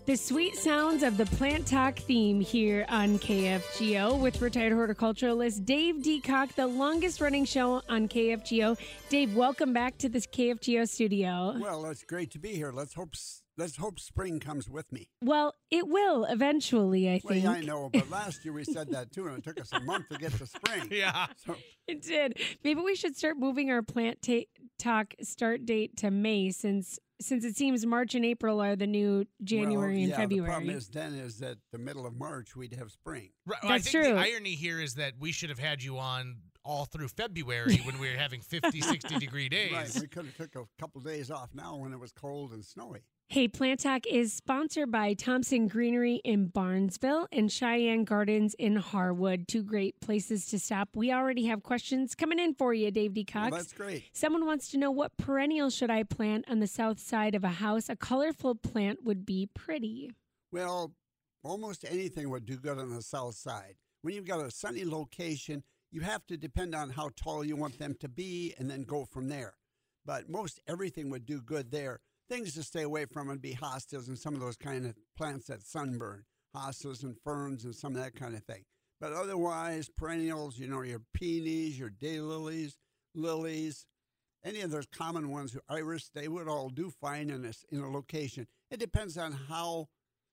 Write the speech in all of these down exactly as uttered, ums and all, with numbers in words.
The sweet sounds of the Plant Talk theme here on K F G O with retired horticulturalist Dave Deacock, the longest running show on K F G O. Dave, welcome back to this K F G O studio. Well, it's great to be here. Let's hope let's hope spring comes with me. Well, it will eventually, I think. Well, yeah, I know, but last year we said that too, and it took us a month to get to spring. Yeah. So, It did. Maybe we should start moving our Plant ta- Talk start date to May since since it seems March and April are the new January well, and yeah, February. The problem is then is that the middle of March we'd have spring. Right. Well, That's I think true. the irony here is that we should have had you on all through February when we were having fifty, sixty degree days. Right. We could have took a couple days off now when it was cold and snowy. Hey, Plant Talk is sponsored by Thompson Greenery in Barnesville and Cheyenne Gardens in Harwood. Two great places to stop. We already have questions coming in for you, Dave Deacock. Well, that's great. Someone wants to know, what perennial should I plant on the south side of a house? A colorful plant would be pretty. Well, almost anything would do good on the south side. When you've got a sunny location, you have to depend on how tall you want them to be and then go from there. But most everything would do good there. Things to stay away from would be hostas and some of those kind of plants that sunburn, hostas and ferns and some of that kind of thing. But otherwise, perennials, you know, your peonies, your daylilies, lilies, any of those common ones, iris, they would all do fine in a, in a location. It depends on how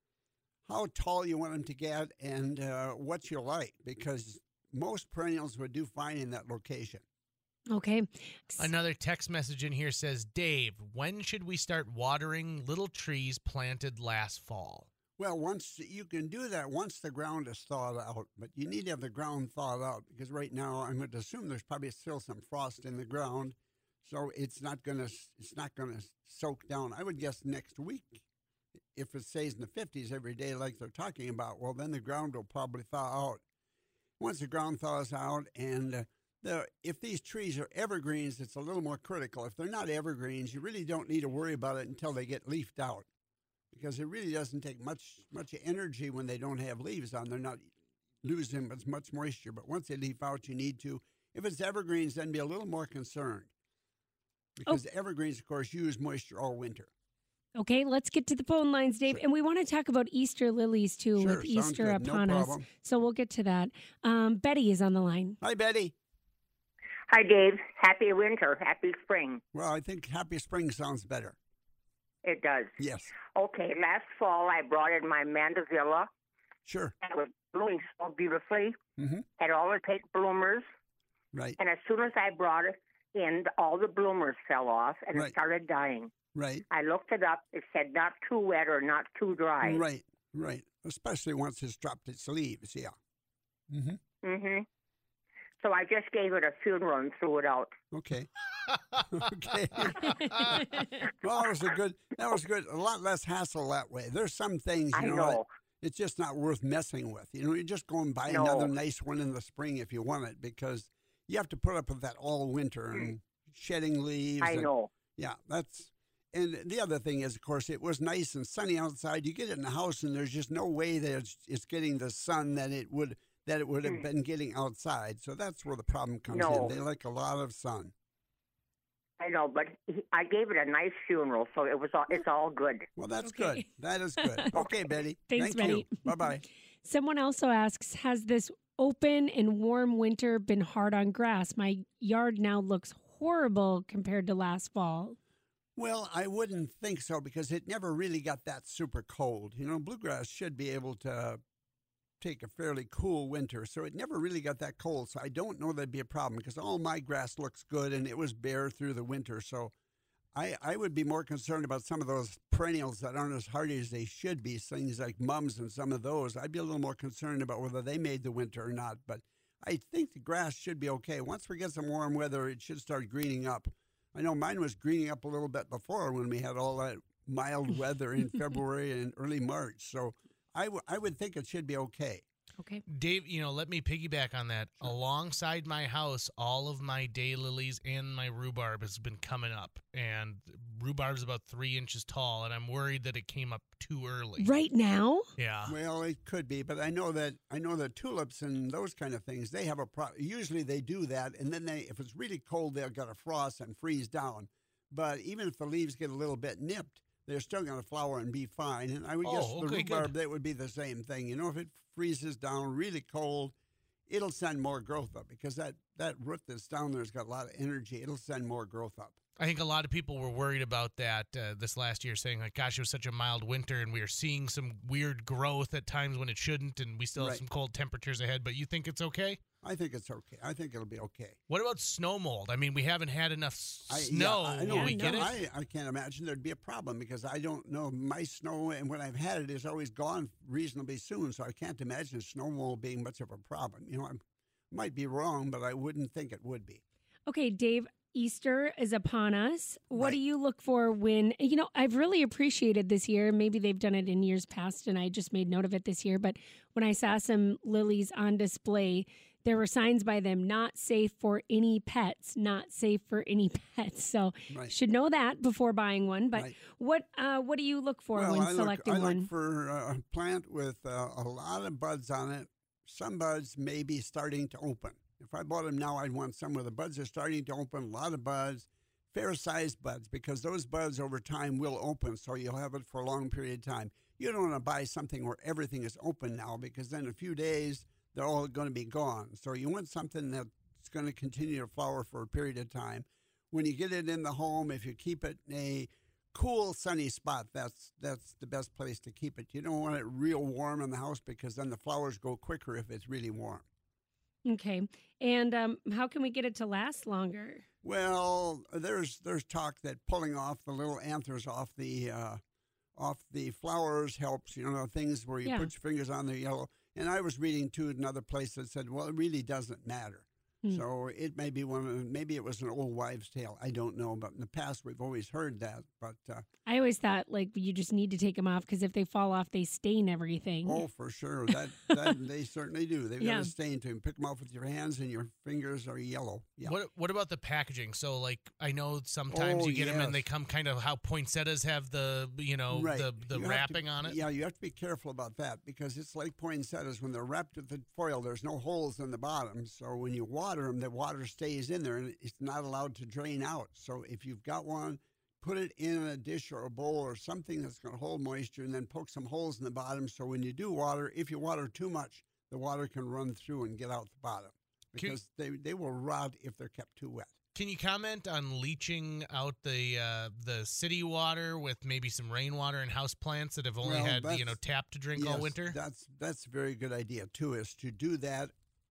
how tall you want them to get and uh, what you like, because most perennials would do fine in that location. Okay. Another text message in here says, Dave, when should we start watering little trees planted last fall? Well, once you can do that once the ground is thawed out, but you need to have the ground thawed out because right now I'm going to assume there's probably still some frost in the ground, so it's not going to it's not going to soak down. I would guess next week, if it stays in the fifties every day like they're talking about, well then the ground will probably thaw out. Once the ground thaws out and uh, The, if these trees are evergreens, it's a little more critical. If they're not evergreens, you really don't need to worry about it until they get leafed out, because it really doesn't take much much energy when they don't have leaves on. They're not losing as much moisture, but once they leaf out, you need to. If it's evergreens, then be a little more concerned, because oh. evergreens, of course, use moisture all winter. Okay, let's get to the phone lines, Dave. Sure. And we want to talk about Easter lilies, too, Sure, with Easter good. upon No us. problem. So we'll get to that. Um, Betty is on the line. Hi, Betty. Hi, Dave. Happy winter. Happy spring. Well, I think happy spring sounds better. It does. Yes. Okay, last fall I brought in my mandevilla. Sure. It was blooming so beautifully. Mm-hmm. Had all the pink bloomers. Right. And as soon as I brought it in, all the bloomers fell off and Right. it started dying. Right. I looked it up. It said not too wet or not too dry. Right. Right. Especially once it's dropped its leaves. Yeah. Mm-hmm. Mm-hmm. So I just gave it a funeral and threw it out. Okay. Okay. Well, that was a good. That was good. A lot less hassle that way. There's some things you I know, know. that it's just not worth messing with. You know, you're just going to buy No. another nice one in the spring if you want it, because you have to put up with that all winter and shedding leaves. I and, know. Yeah, that's. And the other thing is, of course, it was nice and sunny outside. You get it in the house, and there's just no way that it's, it's getting the sun that it would that it would have Mm. been getting outside. So that's where the problem comes No. in. They like a lot of sun. I know, but he, I gave it a nice funeral, so it was all, it's all good. Well, that's Okay. good. That is good. Okay, Betty. Thanks, Thank Betty. you. Bye-bye. Someone also asks, has this open and warm winter been hard on grass? My yard now looks horrible compared to last fall. Well, I wouldn't think so, because it never really got that super cold. You know, bluegrass should be able to take a fairly cool winter, so it never really got that cold. So I don't know that'd be a problem, because all my grass looks good and it was bare through the winter. So I, I would be more concerned about some of those perennials that aren't as hardy as they should be, things like mums and some of those. I'd be a little more concerned about whether they made the winter or not. But I think the grass should be okay. Once we get some warm weather, it should start greening up. I know mine was greening up a little bit before when we had all that mild weather in February and early March. So I, w- I would think it should be okay. Okay. Dave, you know, let me piggyback on that. Alongside my house, all of my daylilies and my rhubarb has been coming up. And rhubarb's about three inches tall, and I'm worried that it came up too early. Right now? Yeah. Well, it could be, but I know that I know that tulips and those kind of things, they have a pro- usually they do that, and then they, if it's really cold, they'll get a frost and freeze down. But even if the leaves get a little bit nipped, they're still going to flower and be fine. And I would Oh, guess the okay, rhubarb, good. that would be the same thing. You know, if it freezes down really cold, it'll send more growth up because that, that root that's down there's got a lot of energy. It'll send more growth up. I think a lot of people were worried about that uh, this last year, saying like, gosh, it was such a mild winter and we are seeing some weird growth at times when it shouldn't, and we still have Right. some cold temperatures ahead. But you think it's okay? I think it's okay. I think it'll be okay. What about snow mold? I mean, we haven't had enough s- I, snow. Yeah, I know. Will we Yeah, get no, it? I, I can't imagine there'd be a problem because I don't know. My snow, and when I've had it, is always gone reasonably soon. So I can't imagine snow mold being much of a problem. You know, I might be wrong, but I wouldn't think it would be. Okay, Dave, Easter is upon us. What Right. do you look for when, you know, I've really appreciated this year. Maybe they've done it in years past and I just made note of it this year. But when I saw some lilies on display, there were signs by them, not safe for any pets, not safe for any pets. So Right. should know that before buying one. But Right. what uh, what do you look for Well, when I look, selecting I one? look for uh, a plant with uh, a lot of buds on it. Some buds may be starting to open. If I bought them now, I'd want some where the buds are starting to open, a lot of buds, fair-sized buds, because those buds over time will open, so you'll have it for a long period of time. You don't want to buy something where everything is open now, because then in a few days, they're all going to be gone. So you want something that's going to continue to flower for a period of time. When you get it in the home, if you keep it in a cool, sunny spot, that's that's the best place to keep it. You don't want it real warm in the house because then the flowers go quicker if it's really warm. Okay. And um, how can we get it to last longer? Well, there's there's talk that pulling off the little anthers off the uh, off the flowers helps. You know, things where you Yeah. put your fingers on the yellow. And I was reading too another place that said, well, it really doesn't matter. Hmm. So it may be one of maybe it was an old wives' tale. I don't know, but in the past we've always heard that. But uh, I always thought like you just need to take them off because if they fall off, they stain everything. oh, for sure, that, that they certainly do. They've Yeah. got a stain to them. Pick them off with your hands, and your fingers are yellow. Yeah. What What about the packaging? So, like, I know sometimes Oh, you get them and they yes. come kind of how poinsettias have the, you know, Right. the the You have to- wrapping on it. Yeah, you have to be careful about that because it's like poinsettias. When they're wrapped with the foil, there's no holes in the bottom. So when you water them, the water stays in there and it's not allowed to drain out. So if you've got one, put it in a dish or a bowl or something that's going to hold moisture and then poke some holes in the bottom. So when you do water, if you water too much, the water can run through and get out the bottom Can- because they, they will rot if they're kept too wet. Can you comment on leaching out the uh, the city water with maybe some rainwater and house plants that have only Well, had you that's- know tap to drink all Yes, winter? That's that's a very good idea too. Is to do that.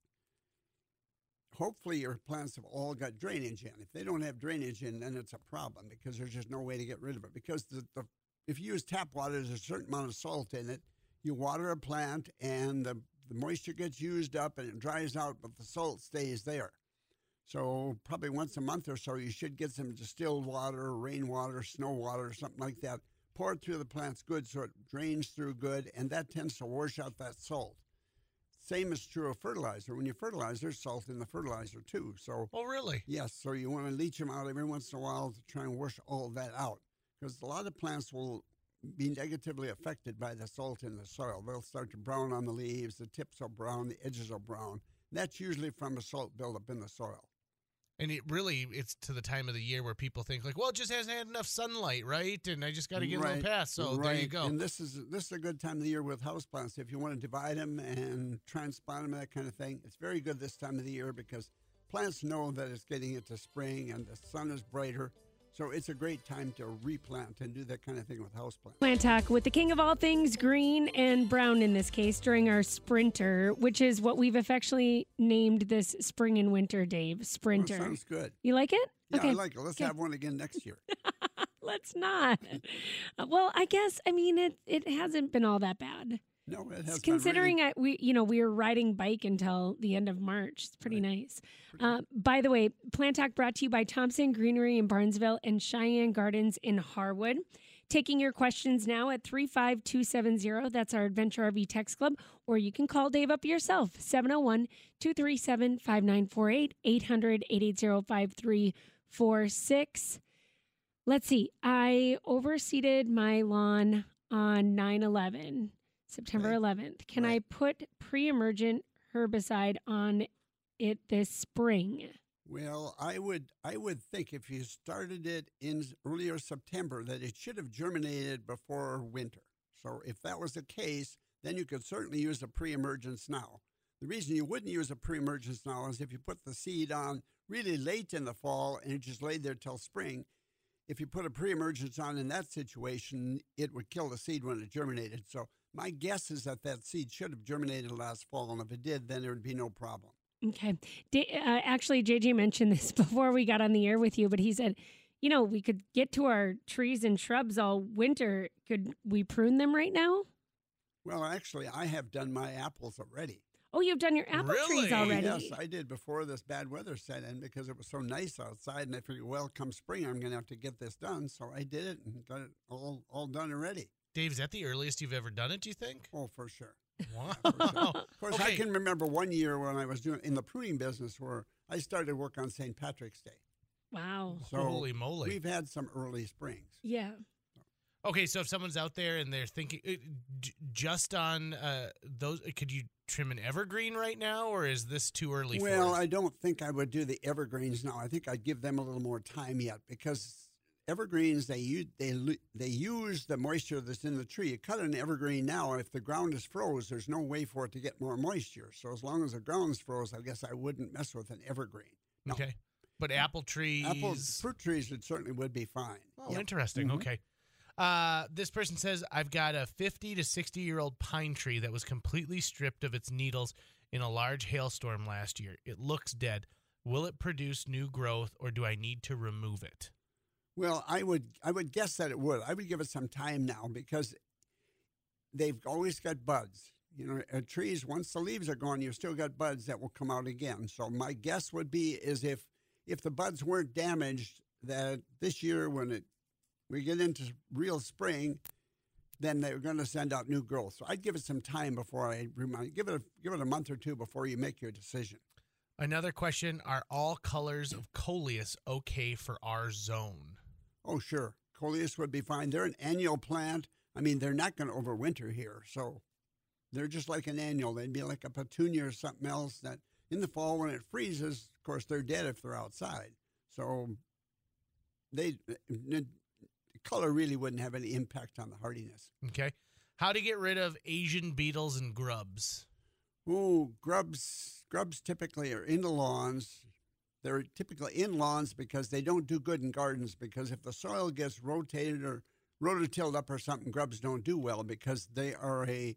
Hopefully, your plants have all got drainage in. If they don't have drainage in, then it's a problem because there's just no way to get rid of it. Because the, the if you use tap water, there's a certain amount of salt in it. You water a plant, and the, the moisture gets used up, and it dries out, but the salt stays there. So probably once a month or so, you should get some distilled water, rainwater, snow water, something like that. Pour it through the plants good so it drains through good, and that tends to wash out that salt. Same is true of fertilizer. When you fertilize, there's salt in the fertilizer too. So Oh, really? yes, so you want to leach them out every once in a while to try and wash all of that out. Because a lot of plants will be negatively affected by the salt in the soil. They'll start to brown on the leaves, the tips are brown, the edges are brown. That's usually from a salt buildup in the soil. And it really, it's to the time of the year where people think like, well, it just hasn't had enough sunlight, right? And I just got to get a Right, little past. So there you right. go. And this is this is a good time of the year with houseplants. If you want to divide them and transplant them, that kind of thing, it's very good this time of the year because plants know that it's getting into spring and the sun is brighter. So it's a great time to replant and do that kind of thing with houseplants. Plant Talk with the king of all things green and brown in this case during our Sprinter, which is what we've affectionately named this spring and winter, Dave. Well, Sprinter. sounds good. You like it? Yeah, okay. I like it. Let's Good. have one again next year. Let's not. Uh, well, I guess, I mean, it, it hasn't been all that bad. No, it has. Considering I, we, you know, we were riding bike until the end of March. It's pretty nice. Uh, by the way, Plant Talk brought to you by Thompson Greenery in Barnesville and Cheyenne Gardens in Harwood. Taking your questions now at three five two seven zero. That's our Adventure R V Text Club. Or you can call Dave up yourself, seven oh one, two three seven, five nine four eight, eight hundred, eight eight zero, five three four six. Let's see. I overseeded my lawn on nine eleven. September Okay. eleventh. Can Right. I put pre-emergent herbicide on it this spring? Well, I would I would think if you started it in earlier September that it should have germinated before winter. So if that was the case, then you could certainly use a pre-emergence now. The reason you wouldn't use a pre-emergence now is if you put the seed on really late in the fall and it just laid there till spring. If you put a pre-emergence on in that situation, it would kill the seed when it germinated. So my guess is that that seed should have germinated last fall, and if it did, then there would be no problem. Okay. D- uh, actually, J J mentioned this before we got on the air with you, but he said, you know, we could get to our trees and shrubs all winter. Could we prune them right now? Well, actually, I have done my apples already. Oh, you've done your apple trees Really? already? Yes, I did before this bad weather set in because it was so nice outside, and I figured, well, come spring, I'm going to have to get this done. So I did it and got it all, all done already. Dave, is that the earliest you've ever done it, do you think? Oh, for sure. Wow. Of course, I Okay. can remember one year when I was doing in the pruning business where I started work on Saint Patrick's Day. Wow. So Holy moly. we've had some early springs. Yeah. Okay, so if someone's out there and they're thinking uh, j- just on uh, those, could you trim an evergreen right now, or is this too early Well, for it? I don't think I would do the evergreens now. I think I'd give them a little more time yet because evergreens, they use, they, lo- they use the moisture that's in the tree. You cut an evergreen now, if the ground is froze, there's no way for it to get more moisture. So as long as the ground's froze, I guess I wouldn't mess with an evergreen. No. Okay. But apple trees. Apple, fruit trees, it certainly would be fine. Oh, Yep. interesting. Mhm. Okay. Uh, this person says, I've got a fifty to sixty year old pine tree that was completely stripped of its needles in a large hailstorm last year. It looks dead. Will it produce new growth, or do I need to remove it? Well, I would I would guess that it would. I would give it some time now because they've always got buds. You know, uh, trees, once the leaves are gone, you've still got buds that will come out again. So my guess would be is if if the buds weren't damaged, that this year when it we get into real spring, then they're going to send out new growth. So I'd give it some time before I remind. Give it a, give it a month or two before you make your decision. Another question, are all colors of coleus okay for our zone? Oh, sure. Coleus would be fine. They're an annual plant. I mean, they're not going to overwinter here. So they're just like an annual. They'd be like a petunia or something else that in the fall when it freezes, of course, they're dead if they're outside. So they the color really wouldn't have any impact on the hardiness. Okay. How to get rid of Asian beetles and grubs? Ooh, grubs, grubs typically are in the lawns. They're typically in lawns because they don't do good in gardens because if the soil gets rotated or rototilled up or something, grubs don't do well because they are a,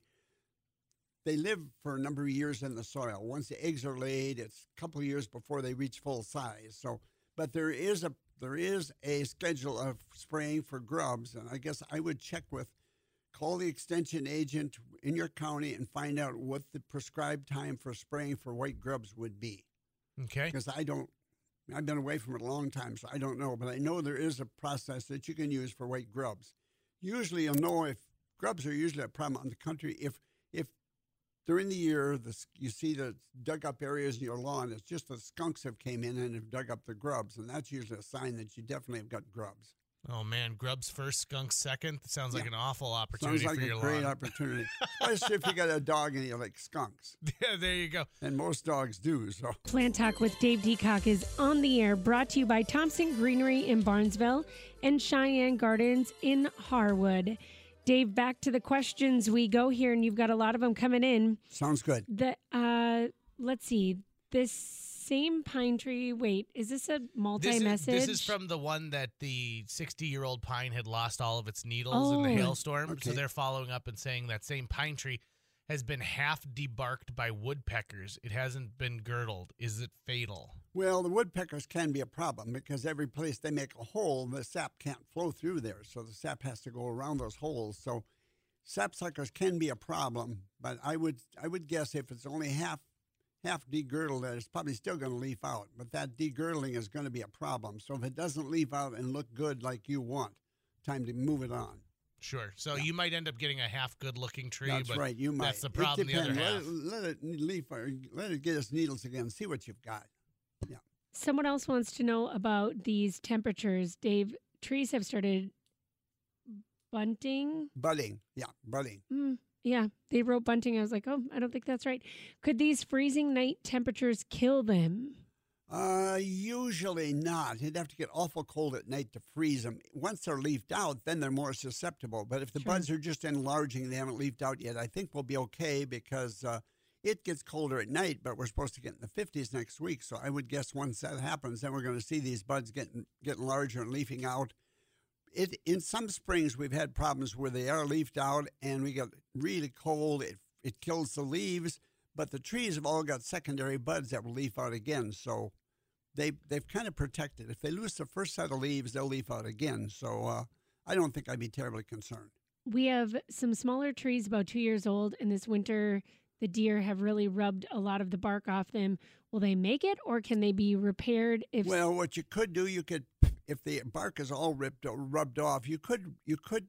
they live for a number of years in the soil. Once the eggs are laid, it's a couple of years before they reach full size. So, but there is a, there is a schedule of spraying for grubs, and I guess I would check with, call the extension agent in your county and find out what the prescribed time for spraying for white grubs would be. Okay. Because I don't, I've been away from it a long time, so I don't know. But I know there is a process that you can use for white grubs. Usually you'll know if grubs are usually a problem on the country. If if during the year the, you see the dug up areas in your lawn, it's just the skunks have came in and have dug up the grubs. And that's usually a sign that you definitely have got grubs. Oh, man. Grubs first, skunks second. That sounds like Yeah. an awful opportunity Sounds like for a your great lawn. opportunity, especially if you got a dog and you like skunks. Yeah, there you go. And most dogs do, so. Plant Talk with Dave Deacock is on the air, brought to you by Thompson Greenery in Barnesville and Cheyenne Gardens in Harwood. Dave, back to the questions we go here, and you've got a lot of them coming in. Sounds good. The uh, let's see, this same pine tree. Wait, is this a This is, multi-message? this is from the one that the sixty-year-old pine had lost all of its needles in the Oh. hailstorm. So Okay. they're following up and saying that same pine tree has been half debarked by woodpeckers. It hasn't been girdled. Is it fatal? Well, the woodpeckers can be a problem because every place they make a hole, the sap can't flow through there. So the sap has to go around those holes. So sapsuckers can be a problem, but I would I would guess if it's only half half degirdled, that it's probably still going to leaf out. But that degirdling is going to be a problem. So if it doesn't leaf out and look good like you want, time to move it on. Sure. So Yeah. you might end up getting a half good-looking tree, That's but right. You might. that's the problem. It The other depends. half. Let it, let it leaf or let it get its needles again. See what you've got. Someone else wants to know about these temperatures. Dave, trees have started bunting. Budding. Yeah, budding. Mm, yeah, they wrote bunting. I was like, oh, I don't think that's right. Could these freezing night temperatures kill them? Uh, usually not. You'd have to get awful cold at night to freeze them. Once they're leafed out, then they're more susceptible. But if the Sure. buds are just enlarging, they haven't leafed out yet, I think we'll be okay because uh, it gets colder at night, but we're supposed to get in the fifties next week. So I would guess once that happens, then we're going to see these buds getting getting larger and leafing out. It in some springs we've had problems where they are leafed out and we get really cold. It it kills the leaves, but the trees have all got secondary buds that will leaf out again. So they they've kind of protected. If they lose the first set of leaves, they'll leaf out again. So uh, I don't think I'd be terribly concerned. We have some smaller trees about two years old, and this winter the deer have really rubbed a lot of the bark off them. Will they make it, or can they be repaired? If Well, what you could do, you could, if the bark is all ripped or rubbed off, you could you could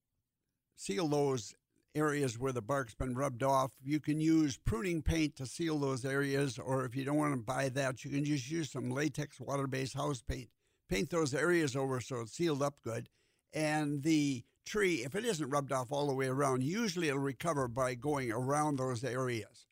seal those areas where the bark's been rubbed off. You can use pruning paint to seal those areas, or if you don't want to buy that, you can just use some latex water-based house paint. Paint those areas over so it's sealed up good. And the tree, if it isn't rubbed off all the way around, usually it'll recover by going around those areas.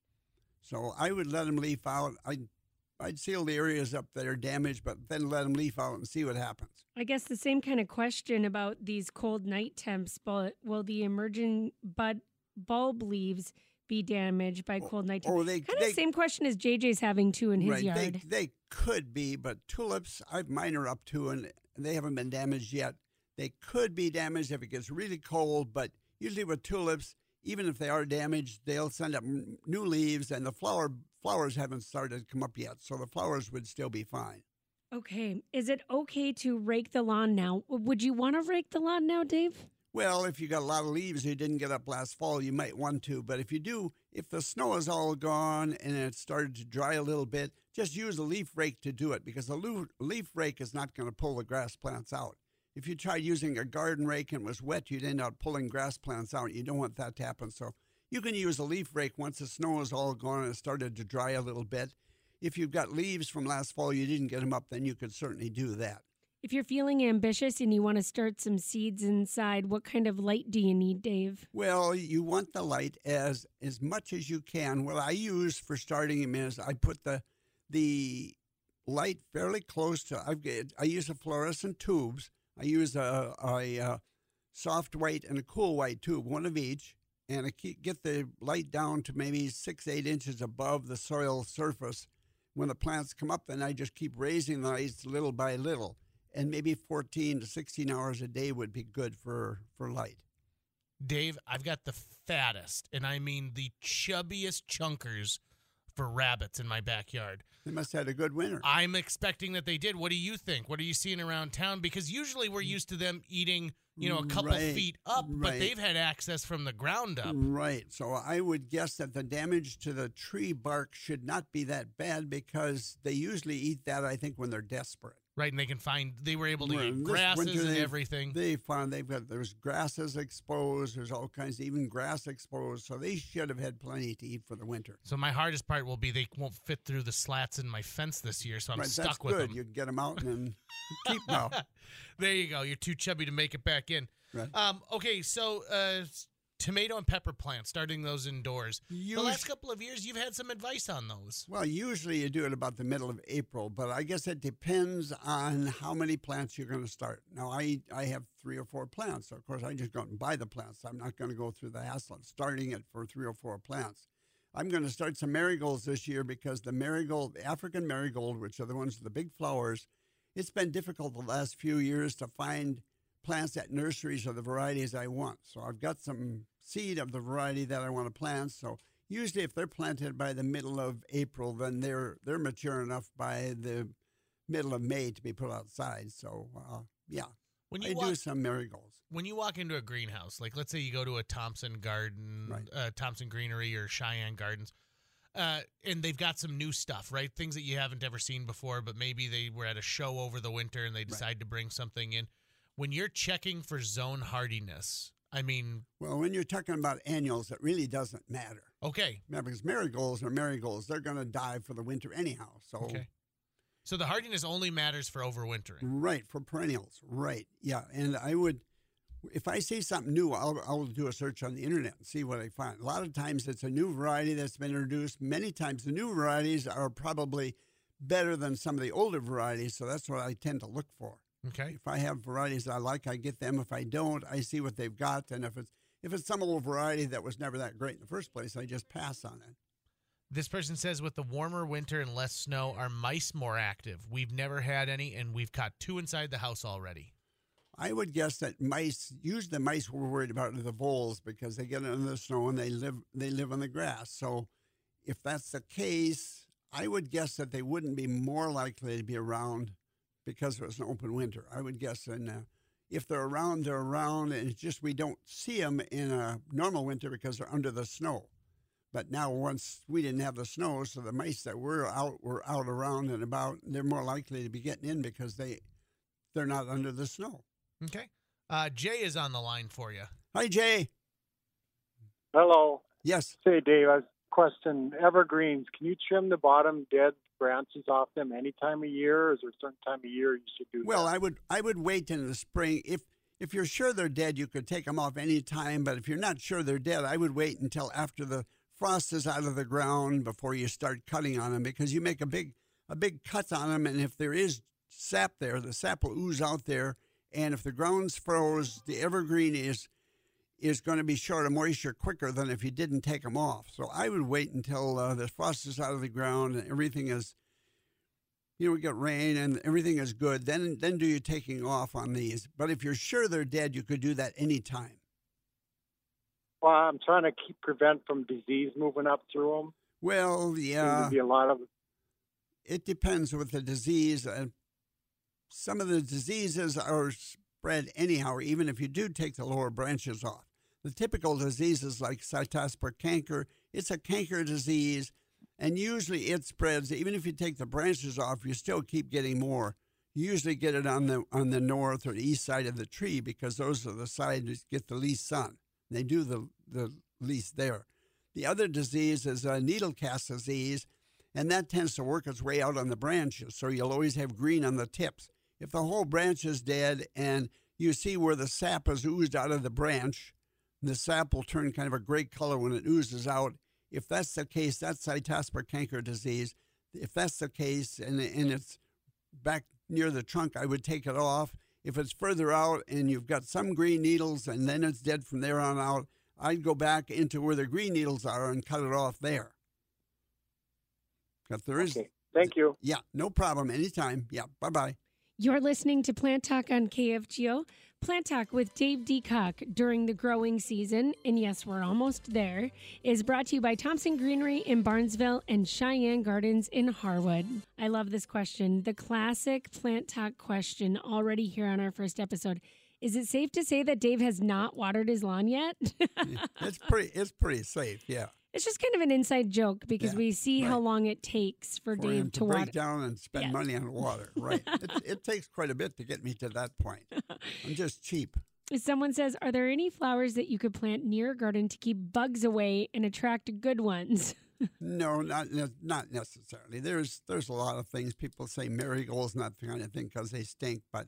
So I would let them leaf out. I'd, I'd seal the areas up that are damaged, but then let them leaf out and see what happens. I guess the same kind of question about these cold night temps, but will the emerging bud bulb leaves be damaged by cold night temps? Oh, they kind they, of same question as J J's having too in his right, yard. They, they could be, but tulips, I've mine are up to, and they haven't been damaged yet. They could be damaged if it gets really cold, but usually with tulips, even if they are damaged, they'll send up new leaves, and the flower flowers haven't started to come up yet, so the flowers would still be fine. Okay. Is it okay to rake the lawn now? Would you want to rake the lawn now, Dave? Well, if you got a lot of leaves you didn't get up last fall, you might want to. But if you do, if the snow is all gone and it started to dry a little bit, just use a leaf rake to do it, because a loo- leaf rake is not going to pull the grass plants out. If you tried using a garden rake and it was wet, you'd end up pulling grass plants out. You don't want that to happen. So you can use a leaf rake once the snow is all gone and it started to dry a little bit. If you've got leaves from last fall, you didn't get them up, then you could certainly do that. If you're feeling ambitious and you want to start some seeds inside, what kind of light do you need, Dave? Well, you want the light as as much as you can. What I use for starting them is I put the the light fairly close to. I've got, I use a fluorescent tubes. I use a, a, a soft white and a cool white tube, one of each, and I keep, get the light down to maybe six, eight inches above the soil surface. When the plants come up, then I just keep raising the lights little by little. And maybe fourteen to sixteen hours a day would be good for, for light. Dave, I've got the fattest, and I mean the chubbiest chunkers for rabbits in my backyard. They must have had a good winter. I'm expecting that they did. What do you think? What are you seeing around town? Because usually we're used to them eating, you know, a couple Right, feet up, but right. they've had access from the ground up. Right. So I would guess that the damage to the tree bark should not be that bad, because they usually eat that, I think, when they're desperate. Right, and they can find, they were able to Well, eat this grasses winter and they've- everything. They found they've got, there's grasses exposed, there's all kinds, even grass exposed. So they should have had plenty to eat for the winter. So my hardest part will be they won't fit through the slats in my fence this year, so I'm right, stuck that's with good. them. You get them out and then keep them out. There you go. You're too chubby to make it back in. Right. Um, okay, so uh, tomato and pepper plants, starting those indoors. The Us- last couple of years, you've had some advice on those. Well, usually you do it about the middle of April, but I guess it depends on how many plants you're going to start. Now, I, I have three or four plants. So of course, I just go out and buy the plants. I'm not going to go through the hassle of starting it for three or four plants. I'm going to start some marigolds this year, because the marigold, the African marigold, which are the ones with the big flowers, it's been difficult the last few years to find plants at nurseries of the varieties I want. So I've got some seed of the variety that I want to plant. So usually if they're planted by the middle of April, then they're they're mature enough by the middle of May to be put outside. So, uh, yeah, When I you do walk, some marigolds. when you walk into a greenhouse, like let's say you go to a Thompson Garden, Right. uh, Thompson Greenery or Cheyenne Gardens, uh, and they've got some new stuff, right? Things that you haven't ever seen before, but maybe they were at a show over the winter and they decide to bring something in. When you're checking for zone hardiness, I mean, Well, when you're talking about annuals, it really doesn't matter. okay, Yeah, because marigolds are marigolds. They're going to die for the winter anyhow. So, okay. So the hardiness only matters for overwintering. right, for perennials. Right, yeah. And I would, if I see something new, I'll, I'll do a search on the internet and see what I find. A lot of times it's a new variety that's been introduced. Many times the new varieties are probably better than some of the older varieties, so that's what I tend to look for. Okay. If I have varieties I like, I get them. If I don't, I see what they've got, and if it's if it's some old variety that was never that great in the first place, I just pass on it. This person says, with the warmer winter and less snow, are mice more active? We've never had any, and we've caught two inside the house already. I would guess that mice, usually the mice we're worried about are the voles because they get under the snow and they live they live on the grass. So if that's the case, I would guess that they wouldn't be more likely to be around because it was an open winter. I would guess and uh, if they're around, they're around, and it's just we don't see them in a normal winter because they're under the snow. But now once we didn't have the snow, so the mice that were out were out around and about, they're more likely to be getting in because they, they're not under the snow. Okay. Uh, Jay is on the line for you. Hi, Jay. Hello. Yes. Say, Dave, I was question evergreens. Can you trim the bottom dead branches off them any time of year, or is there a certain time of year you should do well, that? I would I would wait in the spring. If if you're sure they're dead, you could take them off any time. But if you're not sure they're dead, I would wait until after the frost is out of the ground before you start cutting on them, because you make a big a big cut on them, and if there is sap there, the sap will ooze out there. And if the ground's froze, the evergreen is is going to be short of moisture quicker than if you didn't take them off. So I would wait until uh, the frost is out of the ground and everything is, you know, we get rain and everything is good. Then then do your taking off on these. But if you're sure they're dead, you could do that anytime. Well, I'm trying to keep prevent from disease moving up through them. Well, yeah. There's be a lot of. It depends with the disease. Uh, some of the diseases are spread anyhow, even if you do take the lower branches off. The typical diseases like cytospora canker, it's a canker disease, and usually it spreads. Even if you take the branches off, you still keep getting more. You usually get it on the on the north or the east side of the tree because those are the sides that get the least sun. They do the, the least there. The other disease is a needle cast disease, and that tends to work its way out on the branches, so you'll always have green on the tips. If the whole branch is dead and you see where the sap is oozed out of the branch, the sap will turn kind of a gray color when it oozes out. If that's the case, that's cytospora canker disease. If that's the case and, and it's back near the trunk, I would take it off. If it's further out and you've got some green needles and then it's dead from there on out, I'd go back into where the green needles are and cut it off there. If there is, okay. Thank you. Yeah, no problem. Anytime. Yeah, bye-bye. You're listening to Plant Talk on K F G O. Plant Talk with Dave Deacock during the growing season, and yes, we're almost there, is brought to you by Thompson Greenery in Barnesville and Cheyenne Gardens in Harwood. I love this question. The classic Plant Talk question already here on our first episode. Is it safe to say that Dave has not watered his lawn yet? It's pretty it's pretty safe, yeah. It's just kind of an inside joke because Yeah, we see right. how long it takes for, For Dave him to, to break water. down and spend Yes. money on water, right. it, it takes quite a bit to get me to that point. I'm just cheap. Someone says, are there any flowers that you could plant near a garden to keep bugs away and attract good ones? No, not ne- not necessarily. There's there's a lot of things. People say marigolds, not the kind of thing, because they stink, but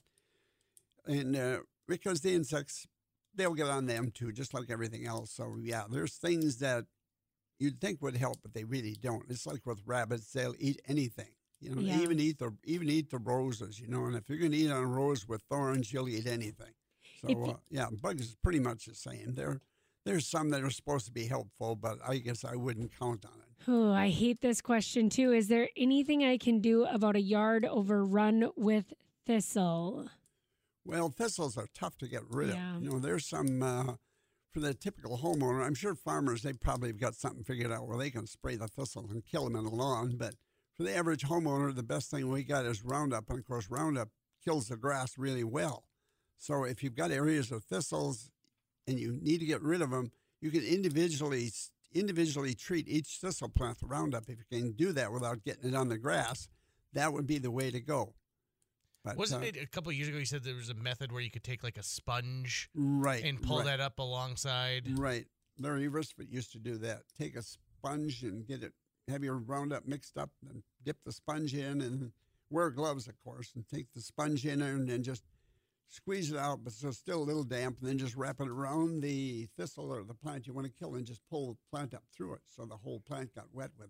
and uh, because the insects, they'll get on them too, just like everything else. So yeah, there's things that you'd think would help, but they really don't. It's like with rabbits; they'll eat anything. You know, Yeah. they even eat the even eat the roses. You know, and if you're going to eat on a rose with thorns, you'll eat anything. So If you- uh, yeah, bugs is pretty much the same. There, there's some that are supposed to be helpful, but I guess I wouldn't count on it. Oh, I hate this question too. Is there anything I can do about a yard overrun with thistle? Well, thistles are tough to get rid Yeah. of. You know, there's some uh, for the typical homeowner. I'm sure farmers, they probably have got something figured out where they can spray the thistles and kill them in the lawn. But for the average homeowner, the best thing we got is Roundup, and of course, Roundup kills the grass really well. So if you've got areas of thistles and you need to get rid of them, you can individually individually treat each thistle plant with Roundup. If you can do that without getting it on the grass, that would be the way to go. But, Wasn't uh, it a couple of years ago you said there was a method where you could take like a sponge right and pull right. that up alongside? Right. Larry Risford used to do that. Take a sponge and get it, have your Roundup mixed up, and dip the sponge in, and wear gloves, of course, and take the sponge in there and then just squeeze it out, but so it's still a little damp, and then just wrap it around the thistle or the plant you want to kill and just pull the plant up through it so the whole plant got wet with it.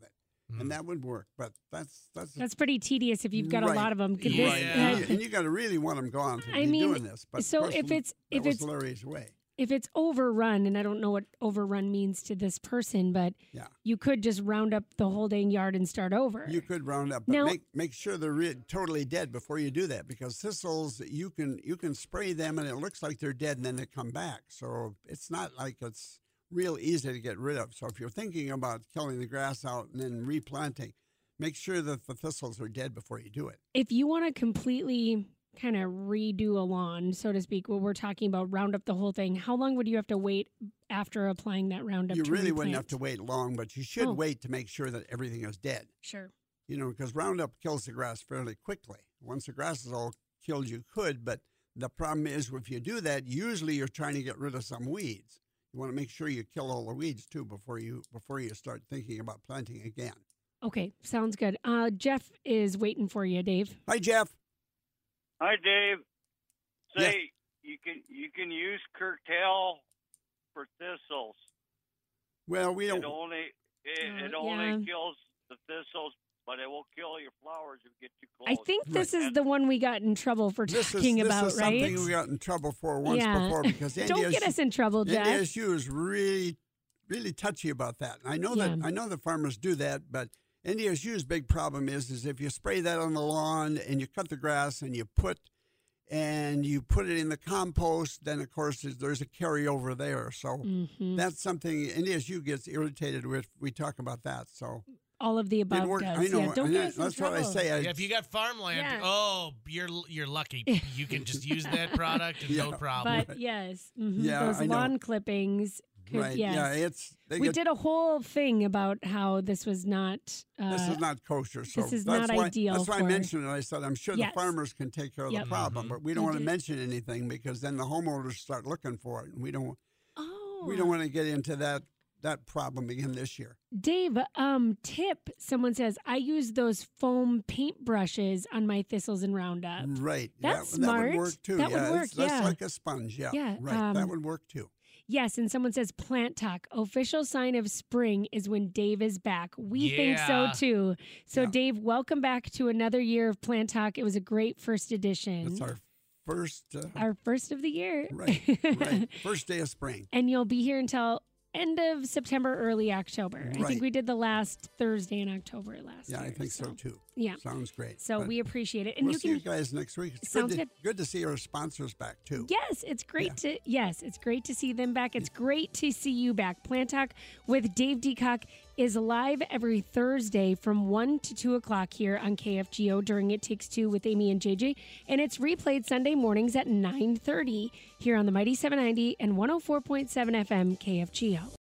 Mm. and that would work. But that's that's That's pretty tedious if you've got right. a lot of them. Could Yeah. right. this, And, uh, you, and you got to really want them gone to I be mean, doing this. But so of course, if it's- that if was it's- Larry's way. if it's overrun, and I don't know what overrun means to this person, but Yeah. you could just round up the whole dang yard and start over. You could round up, but Now- make make sure they're re- totally dead before you do that, because thistles you can you can spray them and it looks like they're dead and then they come back. So it's not like it's real easy to get rid of. So if you're thinking about killing the grass out and then replanting, make sure that the thistles are dead before you do it. If you want to completely kind of redo a lawn, so to speak, what we're talking about, round up the whole thing, how long would you have to wait after applying that Roundup You to really replant? wouldn't have to wait long, but you should Oh. wait to make sure that everything is dead. Sure. You know, because Roundup kills the grass fairly quickly. Once the grass is all killed, you could, but the problem is if you do that, usually you're trying to get rid of some weeds. You want to make sure you kill all the weeds too before you before you start thinking about planting again. Okay, sounds good. Uh, Jeff is waiting for you, Dave. Hi, Jeff. Hi, Dave. Say Yes. you can you can use curtail for thistles. Well, we It don't. only it, Uh, it only yeah. kills the thistles, but it will kill your flowers if you get too I close. think this is And- the one we got in trouble for This is, talking this about, is right? something we got in trouble for once Yeah. before because Don't N D S get us in trouble, Jeff. N D S U is really, really touchy about that. And I know that Yeah. I know the farmers do that, but N D S U's big problem is is if you spray that on the lawn and you cut the grass and you put and you put it in the compost, then of course there's, there's a carryover there. So Mhm. that's something N D S U gets irritated with. We talk about that. So All of the above it worked. does. I know. Yeah, don't and get that- us in that's what I trouble. say. I, Yeah, if you got farmland, Yeah. oh, you're you're lucky. You can just use that product and no Yeah. problem. But yes, mhm, Yeah, those I know. lawn clippings could, right? yes. Yeah, it's they we get, did a whole thing about how this was not. Uh, This is not kosher. So this is that's not why, ideal That's why for- I mentioned it. I said I'm sure Yes. the farmers can take care of Yep. the problem, Mhm. but we You don't want to did. mention anything because then the homeowners start looking for it, and we don't. Oh, We don't want to get into that that problem again this year. Dave, um, tip. Someone says I use those foam paint brushes on my thistles and Roundup. Right. That's that, That smart. would work too. That would yeah, work, it's, that's yeah. like a sponge. Yeah. Yeah, Right. that um, would work too. Yes, and someone says plant talk. Official sign of spring is when Dave is back. We think so Yeah. too. So, Yeah. Dave, welcome back to another year of Plant Talk. It was a great first edition. It's our first. Uh, Our first of the year. right. Right. First day of spring. And you'll be here until end of September, early October. I Right. think we did the last Thursday in October last Yeah, year. I think so, too. Yeah. Sounds great. So But we appreciate it. And we'll you see can you guys next week. It's Sounds good, to, good. good to see our sponsors back too. Yes, it's great to yes, it's great to see them back. It's great to see you back. Plant Talk with Dave Deacock is live every Thursday from one to two o'clock here on K F G O during It Takes Two with Amy and J J. And it's replayed Sunday mornings at nine thirty here on the Mighty seven ninety and one oh four point seven F M K F G O.